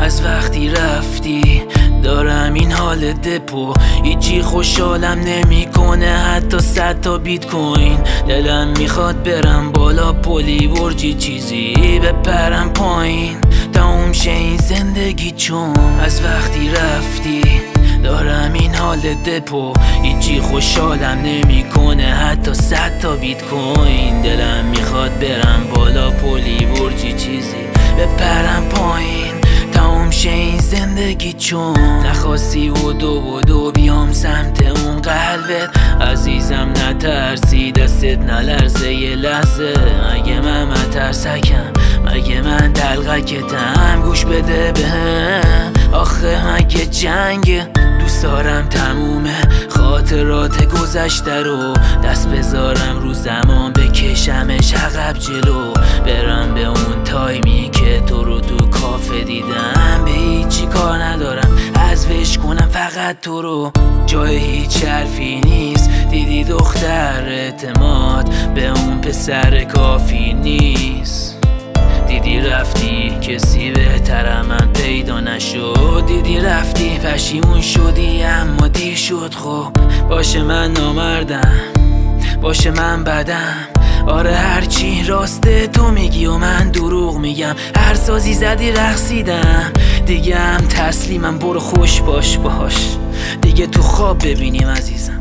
از وقتی رفتی دارم این حال دپو، هیچی خوشحالم نمیکنه حتی 100 تا بیت کوین. دلم میخواد برم بالا پلی برجی چیزی بپرم پایین تموم شه این زندگی، چون از وقتی رفتی دارم این حال دپو، هیچی خوشحالم نمیکنه حتی 100 تا بیت کوین. دلم میخواد برم بالا پلی برجی چیزی بپرم پایین تموم شه این زندگی، چون نخواستی و دو بیام سمت اون قلبت عزیزم. نترسی دستت نلرزه یه لحظه، مگه من مترسکم؟ مگه من دلغکتم؟ گوش بده بهم آخه مگه جنگه؟ دوست دارم تمومه خاطرات گذشته رو دست بذارم رو زمان، بکشمش عقب جلو، برم به اون تایمی که تو رو تو کافه دیدم. به هیچی کار ندارم حذفش کنم فقط تو رو، جای هیچ حرفی نیست. دیدی دختر اعتماد به اون پسر کافی نیست. دیدی رفتی کسی بهتر من پیدا نشد، دیدی رفتی پشیمون شدی اما دیر شد. خب باشه من نامردم، باشه من بدم، آره هرچی راسته تو میگی و من دروغ میگم. هر سازی زدی رقصیدم دیگه هم تسلیمم، برو خوش باش دیگه تو خواب ببینیم عزیزم.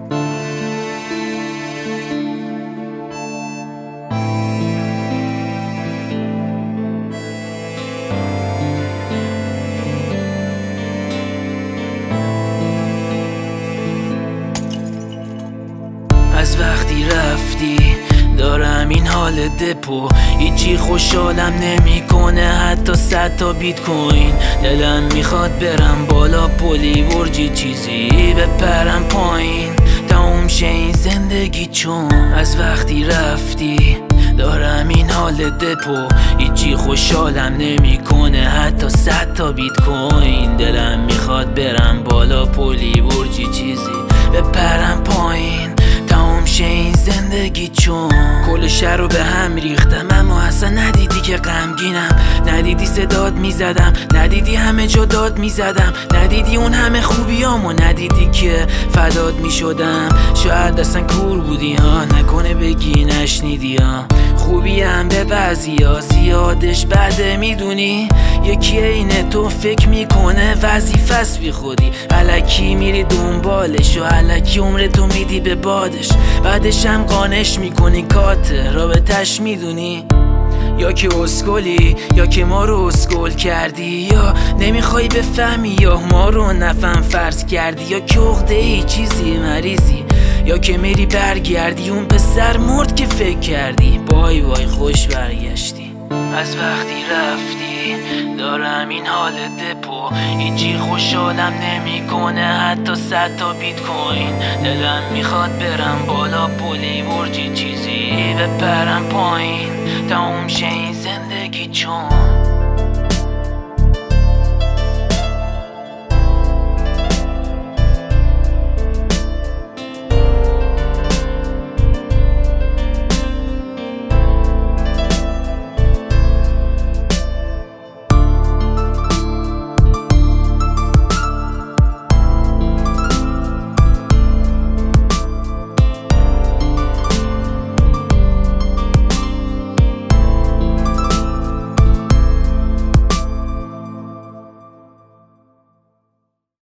از وقتی رفتی دارم این حال دپو، هیچی خوشحالم نمیکنه حتی 100 تا بیت کوین. دلم میخواد برم بالا پلی برجی چیزی بپرم پایین تموم شه این زندگی، چون از وقتی رفتی دارم این حال دپو، هیچی خوشحالم نمیکنه حتی 100 تا بیت کوین. دلم میخواد برم بالا پلی برجی چیزی بپرم پایین تموم شه این زندگی، چون کل شهر رو به هم ریختم اما اصلا ندیدی که غمگینم، ندیدی صداد میزدم، ندیدی همه جا داد میزدم، ندیدی اون همه خوبیامو، ندیدی که فداد میشدم. شاید اصلا کور بودی ها، نکنه بگی نشنیدی ها. خوبی هم به بعضی ها زیادش بده میدونی، یکی اینه تو فکر میکنه وظیفه‌ست بی خودی، الکی میری دنبالش و الکی عمرتو میدی به بادش، بعدش هم قانش میکنی کات رابطش میدونی. یا که اسکلی یا که ما رو اسکل کردی، یا نمیخوای بفهمی یا ما رو نفهم فرض کردی، یا که عقده ای چیزی مریضی، یا که میری برگردی اون پسر مرد که فکر کردی. بای بای خوش برگشتی. از وقتی رفتی دارم این حال دپو، هیچی خوشحالم نمیکنه حتی 100 تا بیت کوین. دلم میخواد برم بالا پلی برجی چیزی بپرم پایین تموم شه این زندگی، چون